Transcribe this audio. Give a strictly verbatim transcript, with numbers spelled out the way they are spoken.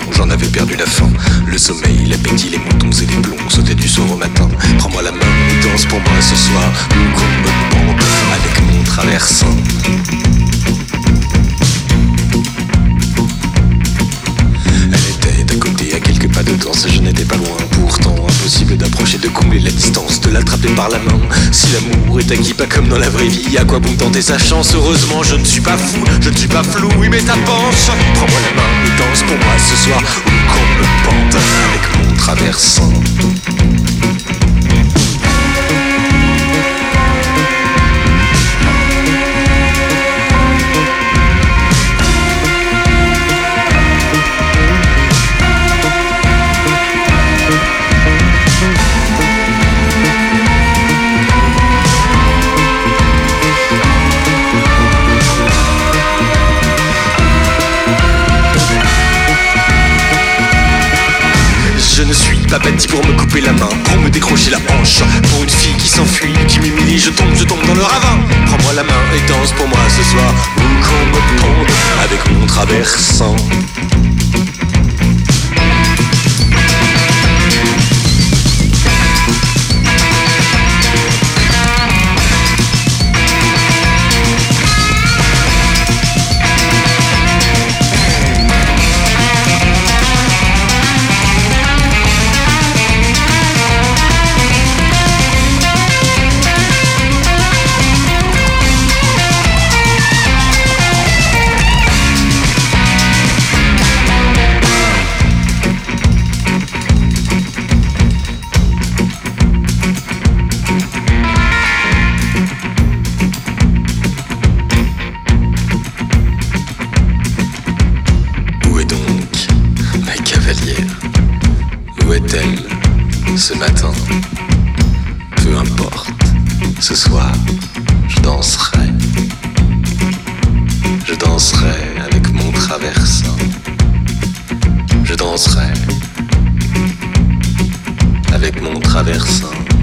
j'en avais perdu la faim. Le sommeil, l'appétit, les moutons et les plombs sautaient du soir au matin. Prends-moi la main et danse pour moi ce soir, ou qu'on me pende avec mon traversin. Pas de danse, je n'étais pas loin. Pourtant impossible d'approcher, de combler la distance, de l'attraper par la main. Si l'amour est acquis pas comme dans la vraie vie, à quoi bon tenter sa chance? Heureusement je ne suis pas fou, je ne suis pas flou, oui mais ta penche. Prends-moi la main et danse pour moi ce soir, ou qu'on me pende avec mon traversin. Je ne suis pas bâti pour me couper la main, pour me décrocher la hanche. Pour une fille qui s'enfuit, qui m'humilie, je tombe, je tombe dans le ravin. Prends-moi la main et danse pour moi ce soir, ou qu'on me pende avec mon traversin. Où est-elle ce matin? Peu importe, ce soir, je danserai. Je danserai avec mon traversin. Je danserai avec mon traversin.